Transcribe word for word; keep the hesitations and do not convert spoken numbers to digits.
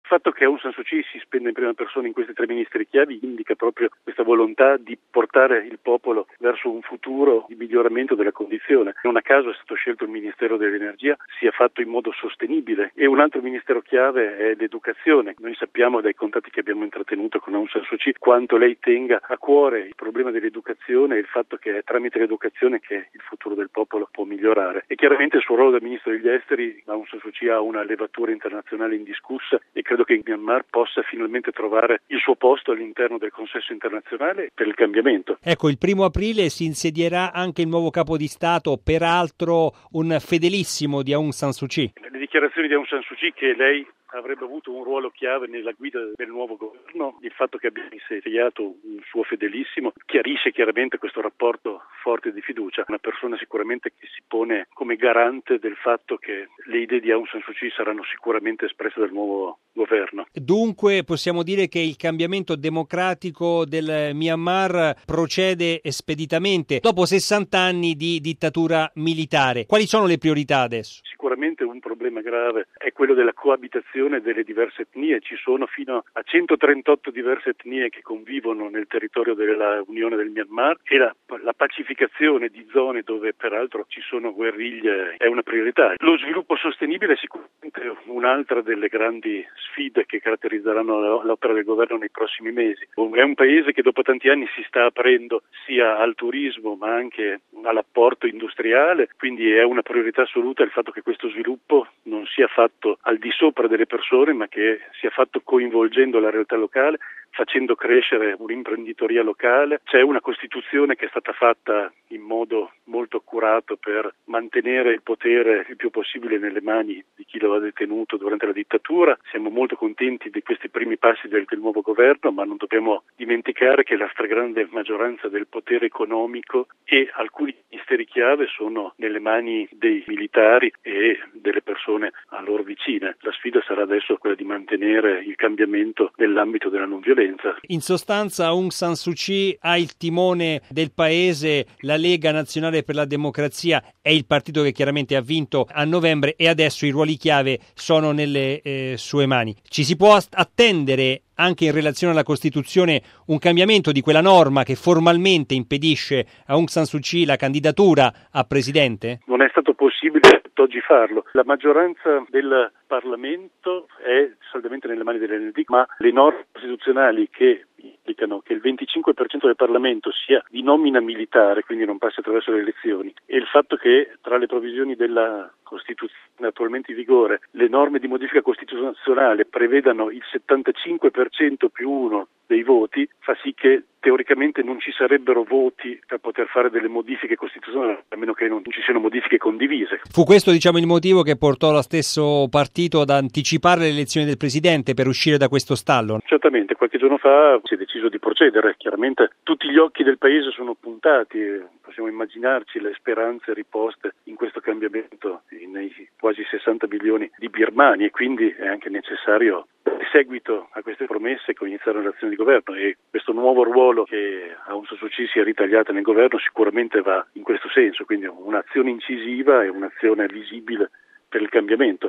fatto che Aung San Suu Kyi si spenda in prima persona in questi tre ministeri chiavi indica proprio questa volontà di portare il popolo verso un futuro di miglioramento della condizione. Non a caso è stato scelto il Ministero dell'Energia, sia fatto in modo sostenibile, e un altro ministero chiave è l'educazione. Noi sappiamo dai contatti che abbiamo intrattenuto con Aung San Suu Kyi quanto lei tenga a cuore il problema dell'educazione e il fatto che è tramite l'educazione che il futuro del popolo può migliorare. E chiaramente il suo ruolo da ministro degli esteri, Aung San Suu Kyi ha una levatura internazionale indiscussa e credo che il Myanmar possa finalmente trovare il suo posto all'interno del consesso internazionale per il cambiamento. Ecco, il primo aprile si insedierà anche il nuovo capo di Stato, peraltro un fedelissimo di Aung San Suu Kyi. Le dichiarazioni di Aung San Suu Kyi che lei avrebbe avuto un ruolo chiave nella guida del nuovo governo, il fatto che abbia insediato un suo fedelissimo chiarisce chiaramente questo rapporto forte di fiducia, una persona sicuramente che si pone come garante del fatto che le idee di Aung San Suu Kyi saranno sicuramente espresse dal nuovo governo. Dunque possiamo dire che il cambiamento democratico del Myanmar procede speditamente dopo sessanta anni di dittatura militare. Quali sono le priorità adesso? Sicuramente un problema grave è quello della coabitazione delle diverse etnie. Ci sono fino a centotrentotto diverse etnie che convivono nel territorio dell'Unione del Myanmar e la, la pacificazione di zone dove peraltro ci sono guerriglie è una priorità. Lo sviluppo sostenibile è sicuramente un'altra delle grandi sfide che caratterizzeranno l'opera del governo nei prossimi mesi. È un paese che dopo tanti anni si sta aprendo sia al turismo ma anche all'apporto industriale, quindi è una priorità assoluta il fatto che questo sviluppo non sia fatto al di sopra delle persone ma che sia fatto coinvolgendo la realtà locale, facendo crescere un'imprenditoria locale. C'è una Costituzione che è stata fatta in modo molto accurato per mantenere il potere il più possibile nelle mani di chi lo ha detenuto durante la dittatura. Siamo molto contenti di questi primi passi del, del nuovo governo, ma non dobbiamo dimenticare che la stragrande maggioranza del potere economico e alcuni ministeri chiave sono nelle mani dei militari e delle persone a loro vicine. La sfida sarà adesso quella di mantenere il cambiamento nell'ambito della non violenza. In sostanza Aung San Suu Kyi ha il timone del paese, la Lega Nazionale per la Democrazia è il partito che chiaramente ha vinto a novembre e adesso i ruoli chiave sono nelle eh, sue mani. Ci si può attendere anche in relazione alla Costituzione un cambiamento di quella norma che formalmente impedisce a Aung San Suu Kyi la candidatura a presidente? Non è stato possibile oggi farlo. La maggioranza del Parlamento è saldamente nelle mani dell'N D, ma le norme costituzionali che indicano che il venticinque per cento del Parlamento sia di nomina militare, quindi non passi attraverso le elezioni, e il fatto che tra le provvisioni della Costituzione attualmente in vigore le norme di modifica costituzionale prevedano il settantacinque per cento più uno dei voti, fa sì che teoricamente non ci sarebbero voti per poter fare delle modifiche costituzionali, a meno che non ci siano modifiche condivise. Fu questo, diciamo, il motivo che portò lo stesso partito ad anticipare le elezioni del presidente per uscire da questo stallo? Certamente, qualche giorno fa si è deciso di procedere. Chiaramente tutti gli occhi del paese sono puntati, possiamo immaginarci le speranze riposte in questo cambiamento nei quasi sessanta milioni di birmani, e quindi è anche necessario dare seguito a queste promesse e iniziare un'azione di governo, e questo nuovo ruolo che Aung San Suu Kyi si è ritagliata nel governo sicuramente va in questo senso, quindi un'azione incisiva e un'azione visibile per il cambiamento.